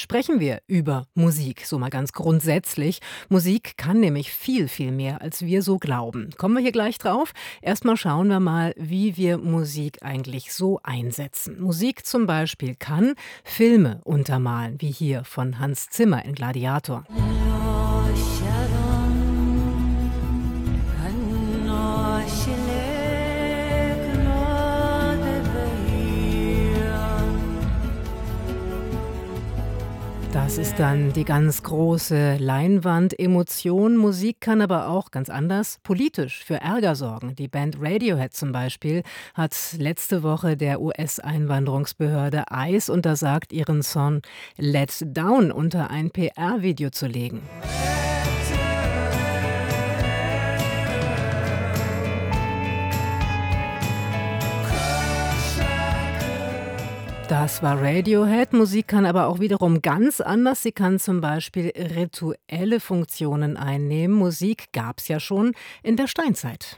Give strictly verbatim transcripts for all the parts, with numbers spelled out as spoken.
sprechen wir über Musik, so mal ganz grundsätzlich. Musik kann nämlich viel, viel mehr, als wir so glauben. Kommen wir hier gleich drauf. Erstmal schauen wir mal, wie wir Musik eigentlich so einsetzen. Musik zum Beispiel kann Filme untermalen, wie hier von Hans Zimmer in Gladiator. Das ist dann die ganz große Leinwand-Emotion. Musik kann aber auch ganz anders politisch für Ärger sorgen. Die Band Radiohead zum Beispiel hat letzte Woche der U S-Einwanderungsbehörde ICE untersagt, ihren Song Let Down unter ein P R-Video zu legen. Das war Radiohead. Musik kann aber auch wiederum ganz anders. Sie kann zum Beispiel rituelle Funktionen einnehmen. Musik gab es ja schon in der Steinzeit.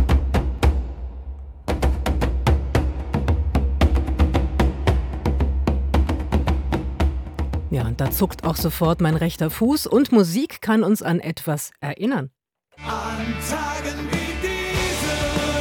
Ja, und da zuckt auch sofort mein rechter Fuß. Und Musik kann uns an etwas erinnern. An Tagen wie diesen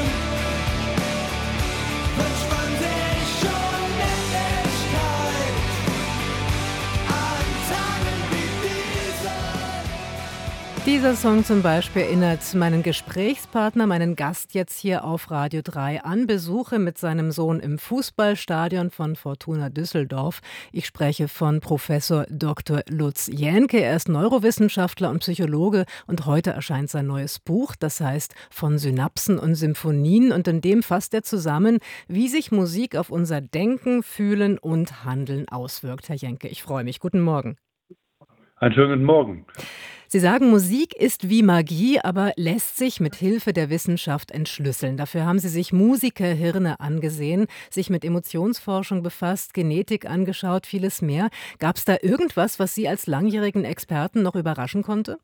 wünscht man sich schon Endlichkeit. An Tagen wie diesen. Dieser Song zum Beispiel erinnert meinen Gesprächspartner, meinen Gast jetzt hier auf Radio drei an Besuche mit seinem Sohn im Fußballstadion von Fortuna Düsseldorf. Ich spreche von Professor Doktor Lutz Jähnke. Er ist Neurowissenschaftler und Psychologe und heute erscheint sein neues Buch, das heißt Von Synapsen und Symphonien, und in dem fasst er zusammen, wie sich Musik auf unser Denken, Fühlen und Handeln auswirkt. Herr Jähnke, ich freue mich. Guten Morgen. Einen schönen guten Morgen. Sie sagen, Musik ist wie Magie, aber lässt sich mit Hilfe der Wissenschaft entschlüsseln. Dafür haben Sie sich Musikerhirne angesehen, sich mit Emotionsforschung befasst, Genetik angeschaut, vieles mehr. Gab es da irgendwas, was Sie als langjährigen Experten noch überraschen konnte?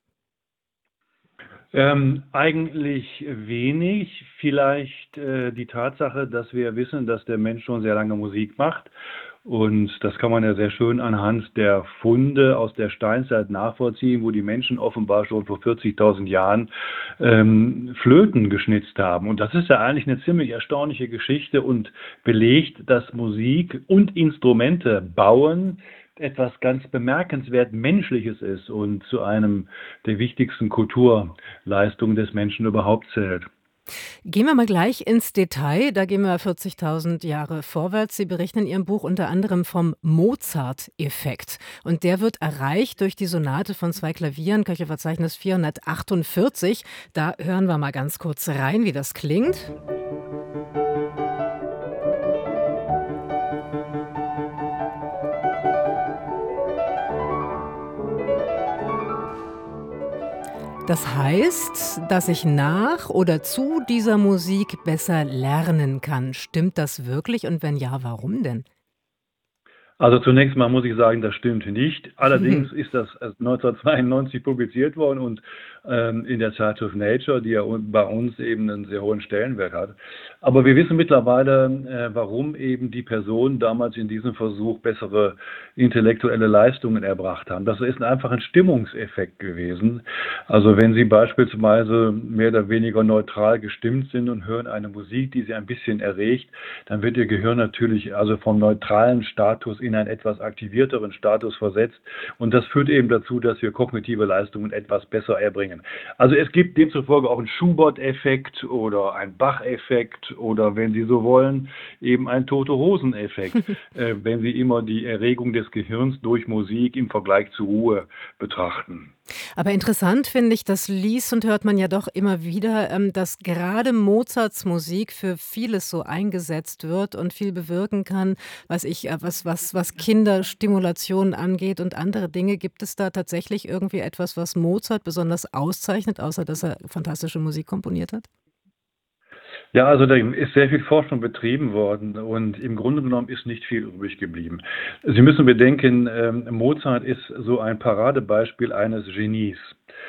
Ähm, eigentlich wenig. Vielleicht äh, die Tatsache, dass wir wissen, dass der Mensch schon sehr lange Musik macht. Und das kann man ja sehr schön anhand der Funde aus der Steinzeit nachvollziehen, wo die Menschen offenbar schon vor vierzigtausend Jahren ähm, Flöten geschnitzt haben. Und das ist ja eigentlich eine ziemlich erstaunliche Geschichte und belegt, dass Musik und Instrumente bauen etwas ganz bemerkenswert Menschliches ist und zu einem der wichtigsten Kulturleistungen des Menschen überhaupt zählt. Gehen wir mal gleich ins Detail. Da gehen wir vierzigtausend Jahre vorwärts. Sie berichten in Ihrem Buch unter anderem vom Mozart-Effekt. Und der wird erreicht durch die Sonate von zwei Klavieren, Köchelverzeichnis vierhundertachtundvierzig. Da hören wir mal ganz kurz rein, wie das klingt. Das heißt, dass ich nach oder zu dieser Musik besser lernen kann. Stimmt das wirklich und wenn ja, warum denn? Also zunächst mal muss ich sagen, das stimmt nicht. Allerdings ist das neunzehnhundertzweiundneunzig publiziert worden und ähm, in der Zeitschrift Nature, die ja bei uns eben einen sehr hohen Stellenwert hat. Aber wir wissen mittlerweile, äh, warum eben die Personen damals in diesem Versuch bessere intellektuelle Leistungen erbracht haben. Das ist einfach ein Stimmungseffekt gewesen. Also wenn Sie beispielsweise mehr oder weniger neutral gestimmt sind und hören eine Musik, die Sie ein bisschen erregt, dann wird Ihr Gehirn natürlich also vom neutralen Status in einen etwas aktivierteren Status versetzt. Und das führt eben dazu, dass wir kognitive Leistungen etwas besser erbringen. Also es gibt demzufolge auch einen Schubert-Effekt oder einen Bach-Effekt oder, wenn Sie so wollen, eben einen Tote-Hosen-Effekt, äh, wenn Sie immer die Erregung des Gehirns durch Musik im Vergleich zur Ruhe betrachten. Aber interessant finde ich, das liest und hört man ja doch immer wieder, ähm, dass gerade Mozarts Musik für vieles so eingesetzt wird und viel bewirken kann, was ich, äh, was, was, was Kinderstimulation angeht und andere Dinge. Gibt es da tatsächlich irgendwie etwas, was Mozart besonders auszeichnet, außer dass er fantastische Musik komponiert hat? Ja, also da ist sehr viel Forschung betrieben worden und im Grunde genommen ist nicht viel übrig geblieben. Sie müssen bedenken, ähm, Mozart ist so ein Paradebeispiel eines Genies.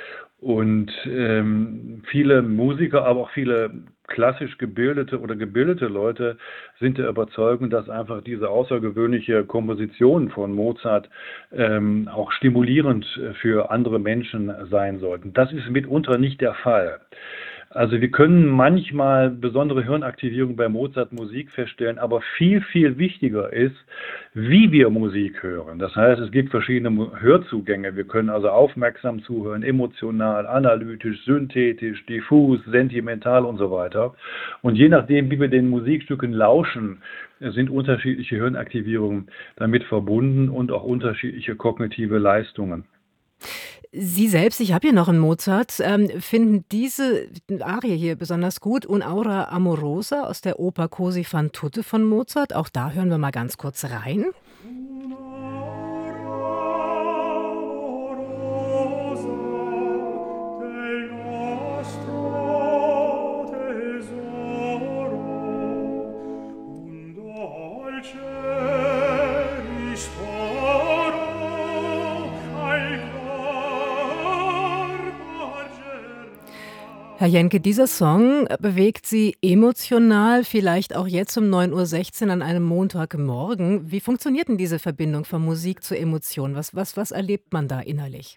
Und ähm, viele Musiker, aber auch viele klassisch gebildete oder gebildete Leute sind der Überzeugung, dass einfach diese außergewöhnliche Kompositionen von Mozart ähm, auch stimulierend für andere Menschen sein sollten. Das ist mitunter nicht der Fall. Also wir können manchmal besondere Hirnaktivierung bei Mozart-Musik feststellen, aber viel, viel wichtiger ist, wie wir Musik hören. Das heißt, es gibt verschiedene Mu- Hörzugänge. Wir können also aufmerksam zuhören, emotional, analytisch, synthetisch, diffus, sentimental und so weiter. Und je nachdem, wie wir den Musikstücken lauschen, sind unterschiedliche Hirnaktivierungen damit verbunden und auch unterschiedliche kognitive Leistungen. Sie selbst, ich habe hier noch einen Mozart, ähm, finden diese Arie hier besonders gut, Un'aura amorosa aus der Oper Così fan tutte von Mozart. Auch da hören wir mal ganz kurz rein. Un'aura amorosa del nostro tesoro, un dolce ristoro al cor pargerà. Herr Jenke, dieser Song äh, bewegt Sie emotional, vielleicht auch jetzt um neun Uhr sechzehn an einem Montagmorgen. Wie funktioniert denn diese Verbindung von Musik zu Emotion? Was was was erlebt man da innerlich?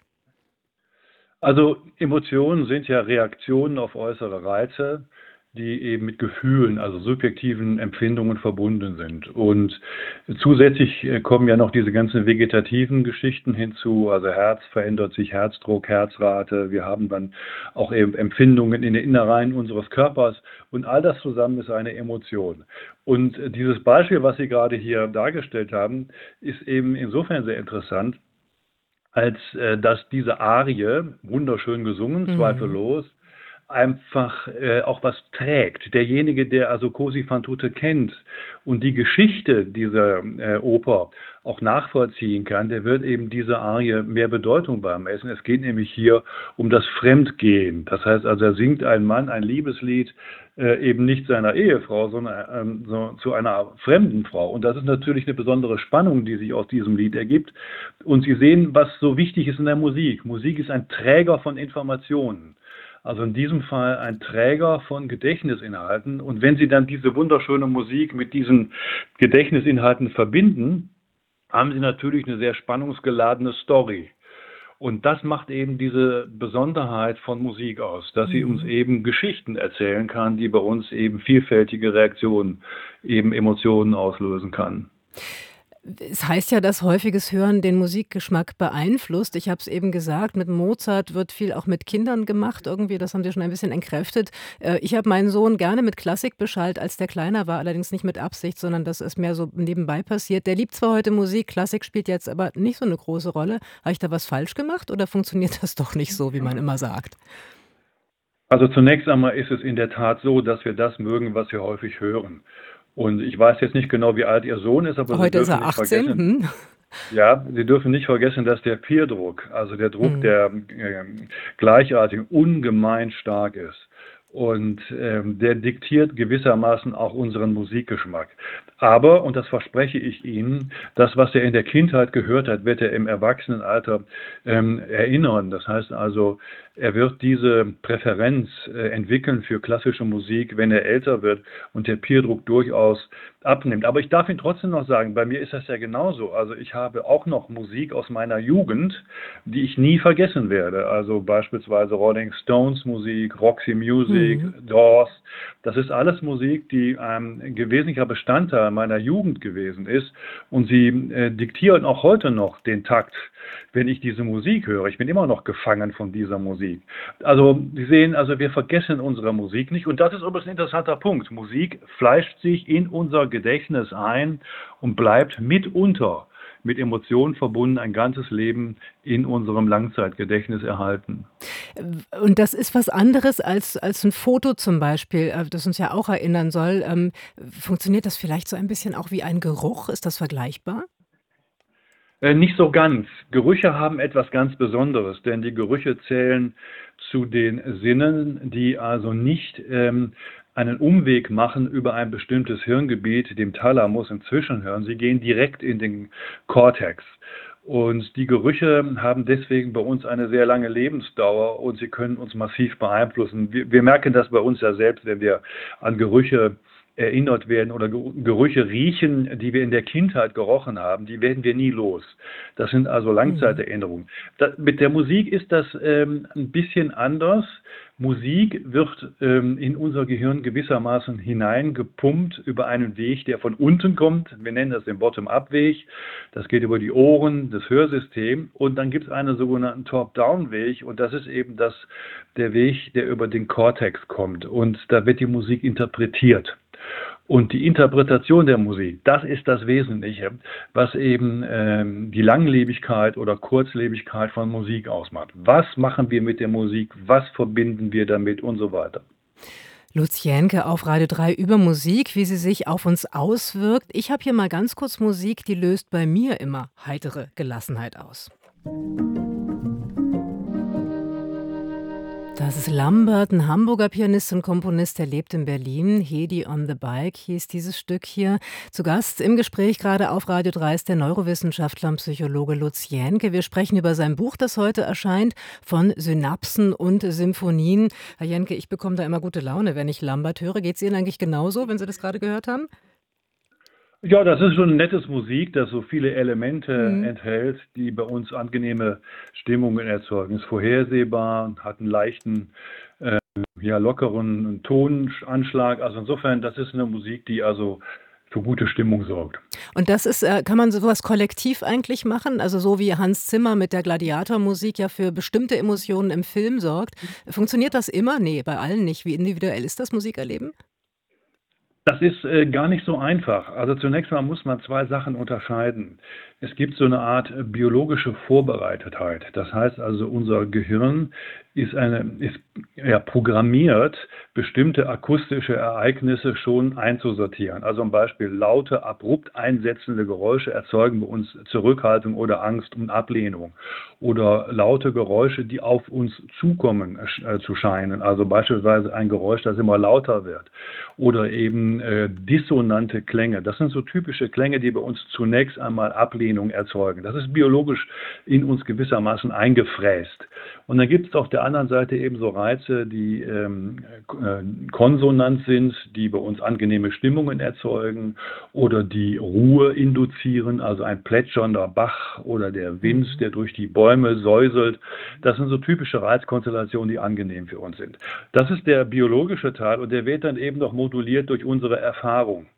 Also Emotionen sind ja Reaktionen auf äußere Reize, die eben mit Gefühlen, also subjektiven Empfindungen verbunden sind. Und zusätzlich äh, kommen ja noch diese ganzen vegetativen Geschichten hinzu, also Herz verändert sich, Herzdruck, Herzrate, wir haben dann auch eben Empfindungen in den Innereien unseres Körpers und all das zusammen ist eine Emotion. Und äh, dieses Beispiel, was Sie gerade hier dargestellt haben, ist eben insofern sehr interessant, als äh, dass diese Arie, wunderschön gesungen, Mhm. zweifellos, einfach äh, auch was trägt. Derjenige, der also Cosi fan tutte kennt und die Geschichte dieser äh, Oper auch nachvollziehen kann, der wird eben dieser Arie mehr Bedeutung beimessen. Es geht nämlich hier um das Fremdgehen. Das heißt also, er singt ein Mann ein Liebeslied, äh, eben nicht seiner Ehefrau, sondern ähm, so, zu einer fremden Frau. Und das ist natürlich eine besondere Spannung, die sich aus diesem Lied ergibt. Und Sie sehen, was so wichtig ist in der Musik. Musik ist ein Träger von Informationen. Also in diesem Fall ein Träger von Gedächtnisinhalten. Und wenn Sie dann diese wunderschöne Musik mit diesen Gedächtnisinhalten verbinden, haben Sie natürlich eine sehr spannungsgeladene Story. Und das macht eben diese Besonderheit von Musik aus, dass sie uns Mhm. eben Geschichten erzählen kann, die bei uns eben vielfältige Reaktionen, eben Emotionen auslösen kann. Es heißt ja, dass häufiges Hören den Musikgeschmack beeinflusst. Ich habe es eben gesagt, mit Mozart wird viel auch mit Kindern gemacht irgendwie, das haben Sie schon ein bisschen entkräftet. Äh, ich habe meinen Sohn gerne mit Klassik beschallt, als der kleiner war, allerdings nicht mit Absicht, sondern das ist mehr so nebenbei passiert. Der liebt zwar heute Musik, Klassik spielt jetzt aber nicht so eine große Rolle. Habe ich da was falsch gemacht oder funktioniert das doch nicht so, wie man immer sagt? Also zunächst einmal ist es in der Tat so, dass wir das mögen, was wir häufig hören. Und ich weiß jetzt nicht genau, wie alt Ihr Sohn ist, aber Sie Heute ist dürfen er nicht achtzehn. vergessen, Mhm. ja, Sie dürfen nicht vergessen, dass der Peerdruck, also der Druck Mhm. der ähm, Gleichartigen, ungemein stark ist. Und ähm, der diktiert gewissermaßen auch unseren Musikgeschmack. Aber, und das verspreche ich Ihnen, das, was er in der Kindheit gehört hat, wird er im Erwachsenenalter ähm, erinnern. Das heißt also, er wird diese Präferenz äh, entwickeln für klassische Musik, wenn er älter wird und der Peerdruck durchaus abnimmt. Aber ich darf Ihnen trotzdem noch sagen, bei mir ist das ja genauso. Also ich habe auch noch Musik aus meiner Jugend, die ich nie vergessen werde. Also beispielsweise Rolling Stones Musik, Roxy Music, Mhm. Doors. Das ist alles Musik, die ein wesentlicher Bestandteil meiner Jugend gewesen ist. Und sie äh, diktieren auch heute noch den Takt, wenn ich diese Musik höre. Ich bin immer noch gefangen von dieser Musik. Also Sie sehen, also wir vergessen unsere Musik nicht. Und das ist übrigens ein interessanter Punkt. Musik fleischt sich in unser Gedächtnis ein und bleibt mitunter mit Emotionen verbunden ein ganzes Leben in unserem Langzeitgedächtnis erhalten. Äh, und das ist was anderes als als 'n Foto zum Beispiel, äh, das uns ja auch erinnern soll. Ähm, funktioniert das vielleicht so ein bisschen auch wie ein Geruch? Ist das vergleichbar? Äh, nicht so ganz. Gerüche haben etwas ganz Besonderes, denn die Gerüche zählen zu den Sinnen, die also nicht ähm, einen Umweg machen über ein bestimmtes Hirngebiet, dem Thalamus im Zwischenhirn. Sie gehen direkt in den Kortex. Und die Gerüche haben deswegen bei uns eine sehr lange Lebensdauer und sie können uns massiv beeinflussen. Wir, wir merken das bei uns ja selbst, wenn wir an Gerüche erinnert werden oder Gerüche riechen, die wir in der Kindheit gerochen haben, die werden wir nie los. Das sind also Langzeiterinnerungen. Da, mit der Musik ist das ähm, ein bisschen anders. Musik wird ähm, in unser Gehirn gewissermaßen hineingepumpt über einen Weg, der von unten kommt. Wir nennen das den Bottom-up-Weg. Das geht über die Ohren, das Hörsystem. Und dann gibt es einen sogenannten Top-down-Weg. Und das ist eben das, der Weg, der über den Kortex kommt. Und da wird die Musik interpretiert. Und die Interpretation der Musik, das ist das Wesentliche, was eben ähm, die Langlebigkeit oder Kurzlebigkeit von Musik ausmacht. Was machen wir mit der Musik? Was verbinden wir damit und so weiter? Lutz Jähnke auf Radio drei über Musik, wie sie sich auf uns auswirkt. Ich habe hier mal ganz kurz Musik, die löst bei mir immer heitere Gelassenheit aus. Das ist Lambert, ein Hamburger Pianist und Komponist, der lebt in Berlin. Hedi on the Bike hieß dieses Stück hier. Zu Gast im Gespräch gerade auf Radio drei ist der Neurowissenschaftler und Psychologe Lutz Jähnke. Wir sprechen über sein Buch, das heute erscheint, von Synapsen und Symphonien. Herr Jähnke, ich bekomme da immer gute Laune, wenn ich Lambert höre. Geht es Ihnen eigentlich genauso, wenn Sie das gerade gehört haben? Ja, das ist schon nettes Musik, das so viele Elemente Mhm. enthält, die bei uns angenehme Stimmungen erzeugen. Ist vorhersehbar, hat einen leichten, äh, ja, lockeren Tonanschlag. Also insofern, das ist eine Musik, die also für gute Stimmung sorgt. Und das ist, äh, kann man sowas kollektiv eigentlich machen? Also so wie Hans Zimmer mit der Gladiatormusik ja für bestimmte Emotionen im Film sorgt. Funktioniert das immer? Nee, bei allen nicht. Wie individuell ist das Musikerleben? Das ist äh, gar nicht so einfach. Also zunächst mal muss man zwei Sachen unterscheiden. Es gibt so eine Art äh, biologische Vorbereitetheit. Das heißt also, unser Gehirn ist, eine, ist ja, programmiert, bestimmte akustische Ereignisse schon einzusortieren. Also zum Beispiel laute, abrupt einsetzende Geräusche erzeugen bei uns Zurückhaltung oder Angst und Ablehnung. Oder laute Geräusche, die auf uns zukommen äh, zu scheinen. Also beispielsweise ein Geräusch, das immer lauter wird. Oder eben äh, dissonante Klänge. Das sind so typische Klänge, die bei uns zunächst einmal Ablehnung erzeugen. Das ist biologisch in uns gewissermaßen eingefräst. Und dann gibt es auf der anderen Seite eben so Reize, die ähm, äh, konsonant sind, die bei uns angenehme Stimmungen erzeugen oder die Ruhe induzieren, also ein plätschernder Bach oder der Wind, der durch die Bäume säuselt. Das sind so typische Reizkonstellationen, die angenehm für uns sind. Das ist der biologische Teil und der wird dann eben noch moduliert durch unsere Erfahrung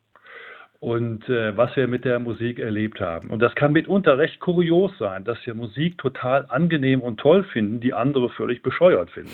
und äh, was wir mit der Musik erlebt haben. Und das kann mitunter recht kurios sein, dass wir Musik total angenehm und toll finden, die andere völlig bescheuert finden.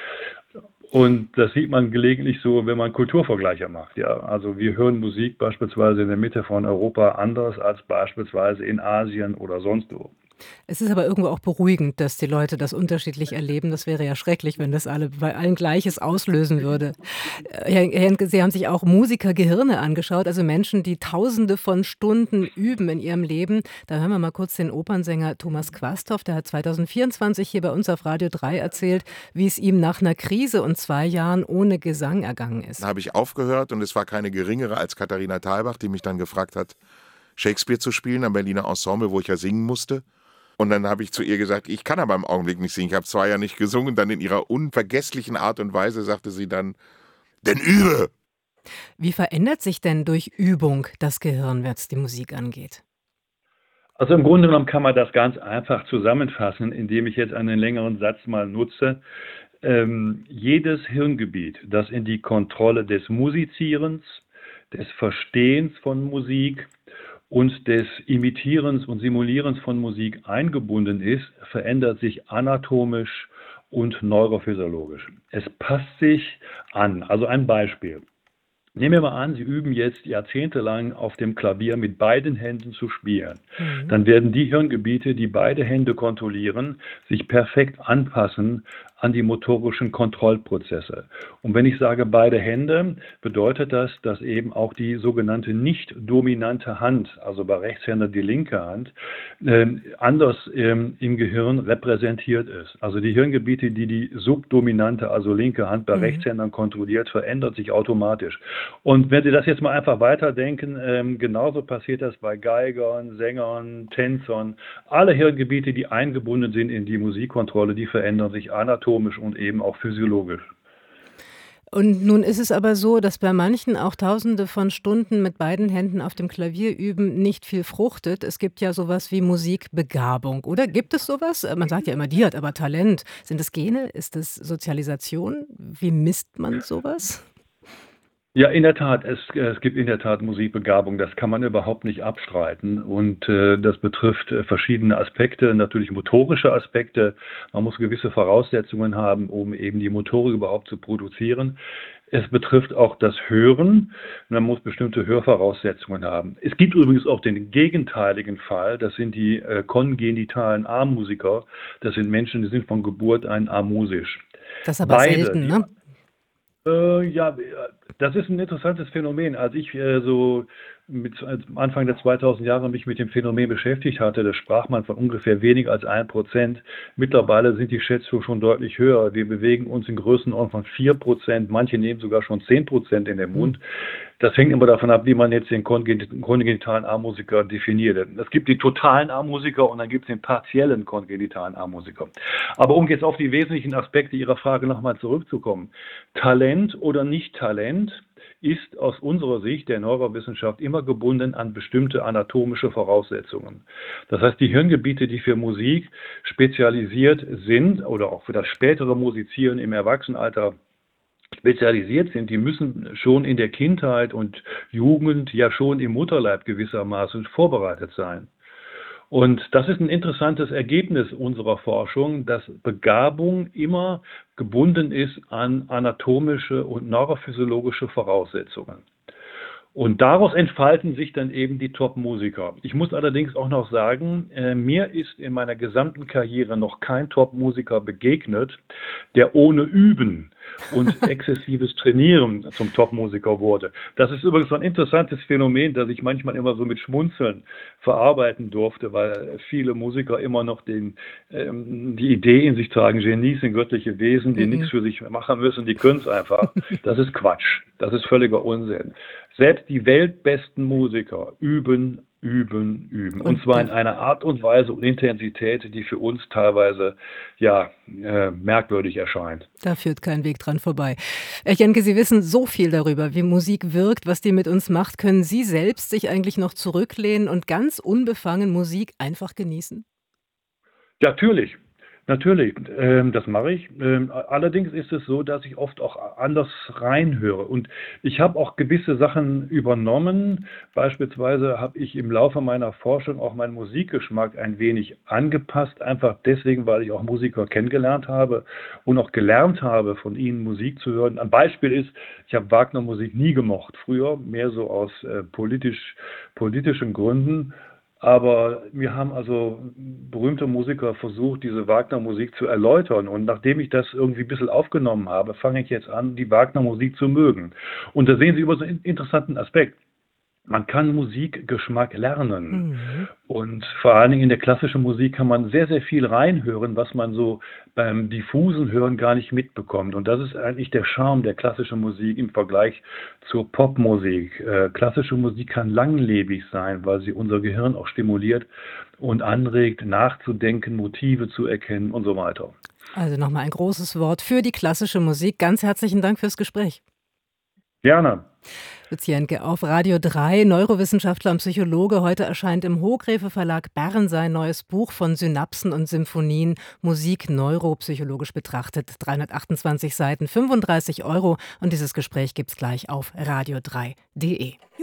Und das sieht man gelegentlich so, wenn man Kulturvergleiche macht. Ja, also wir hören Musik beispielsweise in der Mitte von Europa anders als beispielsweise in Asien oder sonst wo. Es ist aber irgendwo auch beruhigend, dass die Leute das unterschiedlich erleben. Das wäre ja schrecklich, wenn das alle bei allen Gleiches auslösen würde. Äh, Herr Henke, Sie haben sich auch Musikergehirne angeschaut, also Menschen, die Tausende von Stunden üben in ihrem Leben. Da hören wir mal kurz den Opernsänger Thomas Quasthoff, der hat zweitausendvierundzwanzig hier bei uns auf Radio drei erzählt, wie es ihm nach einer Krise und zwei Jahren ohne Gesang ergangen ist. Dann habe ich aufgehört und es war keine geringere als Katharina Thalbach, die mich dann gefragt hat, Shakespeare zu spielen am Berliner Ensemble, wo ich ja singen musste. Und dann habe ich zu ihr gesagt, ich kann aber im Augenblick nicht singen. Ich habe zwei Jahre nicht gesungen. Dann in ihrer unvergesslichen Art und Weise sagte sie dann, denn übe! Wie verändert sich denn durch Übung das Gehirn, was die Musik angeht? Also im Grunde genommen kann man das ganz einfach zusammenfassen, indem ich jetzt einen längeren Satz mal nutze. Ähm, jedes Hirngebiet, das in die Kontrolle des Musizierens, des Verstehens von Musik und des Imitierens und Simulierens von Musik eingebunden ist, verändert sich anatomisch und neurophysiologisch. Es passt sich an. Also ein Beispiel. Nehmen wir mal an, Sie üben jetzt jahrzehntelang auf dem Klavier mit beiden Händen zu spielen. Dann werden die Hirngebiete, die beide Hände kontrollieren, sich perfekt anpassen an die motorischen Kontrollprozesse. Und wenn ich sage beide Hände, bedeutet das, dass eben auch die sogenannte nicht dominante Hand, also bei Rechtshändern die linke Hand, äh, anders ähm, im Gehirn repräsentiert ist. Also die Hirngebiete, die die subdominante, also linke Hand bei Mhm. Rechtshändern kontrolliert, verändert sich automatisch. Und wenn Sie das jetzt mal einfach weiterdenken, ähm, genauso passiert das bei Geigern, Sängern, Tänzern. Alle Hirngebiete, die eingebunden sind in die Musikkontrolle, die verändern sich anatomisch und eben auch physiologisch. Und nun ist es aber so, dass bei manchen auch Tausende von Stunden mit beiden Händen auf dem Klavier üben nicht viel fruchtet. Es gibt ja sowas wie Musikbegabung, oder? Gibt es sowas? Äh, Man sagt ja immer, die hat aber Talent. Sind es Gene? Ist es Sozialisation? Wie misst man sowas? Ja, in der Tat, es, äh, es gibt in der Tat Musikbegabung, das kann man überhaupt nicht abstreiten. Und äh, das betrifft äh, verschiedene Aspekte, natürlich motorische Aspekte. Man muss gewisse Voraussetzungen haben, um eben die Motorik überhaupt zu produzieren. Es betrifft auch das Hören. Man muss bestimmte Hörvoraussetzungen haben. Es gibt übrigens auch den gegenteiligen Fall. Das sind die äh, kongenitalen A-Musiker. Das sind Menschen, die sind von Geburt an amusisch. Das ist aber Beide, selten, die ne? äh, ja, das ist ein interessantes Phänomen. Als ich äh, so mit als Anfang der zweitausend Jahre mich mit dem Phänomen beschäftigt hatte, da sprach man von ungefähr weniger als ein Prozent. Mittlerweile sind die Schätzungen schon deutlich höher. Wir bewegen uns in Größenordnung von vier Prozent. Manche nehmen sogar schon zehn Prozent in den Mund. Das hängt immer davon ab, wie man jetzt den kongen- kongenitalen A-Musiker definiert. Es gibt die totalen A-Musiker und dann gibt es den partiellen kongenitalen A-Musiker. Aber um jetzt auf die wesentlichen Aspekte Ihrer Frage nochmal zurückzukommen. Talent oder nicht Talent ist aus unserer Sicht der Neurowissenschaft immer gebunden an bestimmte anatomische Voraussetzungen. Das heißt, die Hirngebiete, die für Musik spezialisiert sind oder auch für das spätere Musizieren im Erwachsenenalter spezialisiert sind, die müssen schon in der Kindheit und Jugend, ja schon im Mutterleib gewissermaßen vorbereitet sein. Und das ist ein interessantes Ergebnis unserer Forschung, dass Begabung immer gebunden ist an anatomische und neurophysiologische Voraussetzungen. Und daraus entfalten sich dann eben die Top-Musiker. Ich muss allerdings auch noch sagen, äh, mir ist in meiner gesamten Karriere noch kein Top-Musiker begegnet, der ohne Üben und exzessives Trainieren zum Top-Musiker wurde. Das ist übrigens so ein interessantes Phänomen, das ich manchmal immer so mit Schmunzeln verarbeiten durfte, weil viele Musiker immer noch den, ähm, die Idee in sich tragen, Genies sind göttliche Wesen, die nichts Mhm. für sich machen müssen, die können es einfach. Das ist Quatsch. Das ist völliger Unsinn. Selbst die weltbesten Musiker üben, üben, üben. Und Und zwar da, in einer Art und Weise und Intensität, die für uns teilweise ja äh, merkwürdig erscheint. da führt kein Weg dran vorbei. Herr Jenke, Sie wissen so viel darüber, wie Musik wirkt, was die mit uns macht. Können Sie selbst sich eigentlich noch zurücklehnen und ganz unbefangen Musik einfach genießen? Ja, natürlich. Natürlich, ähm, das mache ich. Ähm, allerdings ist es so, dass ich oft auch anders reinhöre. Und ich habe auch gewisse Sachen übernommen. Beispielsweise habe ich im Laufe meiner Forschung auch meinen Musikgeschmack ein wenig angepasst. Einfach deswegen, weil ich auch Musiker kennengelernt habe und auch gelernt habe, von ihnen Musik zu hören. Ein Beispiel ist, ich habe Wagner-Musik nie gemocht. Früher mehr so aus äh, politisch, politischen Gründen. Aber mir haben also berühmte Musiker versucht, diese Wagner-Musik zu erläutern. Und nachdem ich das irgendwie ein bisschen aufgenommen habe, fange ich jetzt an, die Wagner-Musik zu mögen. Und da sehen Sie über so einen interessanten Aspekt. Man kann Musikgeschmack lernen. Mhm. Und vor allen Dingen in der klassischen Musik kann man sehr, sehr viel reinhören, was man so beim diffusen Hören gar nicht mitbekommt. Und das ist eigentlich der Charme der klassischen Musik im Vergleich zur Popmusik. Äh, klassische Musik kann langlebig sein, weil sie unser Gehirn auch stimuliert und anregt, nachzudenken, Motive zu erkennen und so weiter. Also nochmal ein großes Wort für die klassische Musik. Ganz herzlichen Dank fürs Gespräch. Gerne. Lutz Jenke auf Radio drei, Neurowissenschaftler und Psychologe. Heute erscheint im Hochgräfe Verlag Bern sein neues Buch von Synapsen und Symphonien, Musik neuropsychologisch betrachtet. dreihundertachtundzwanzig Seiten, fünfunddreißig Euro. Und dieses Gespräch gibt's gleich auf radio drei punkt de.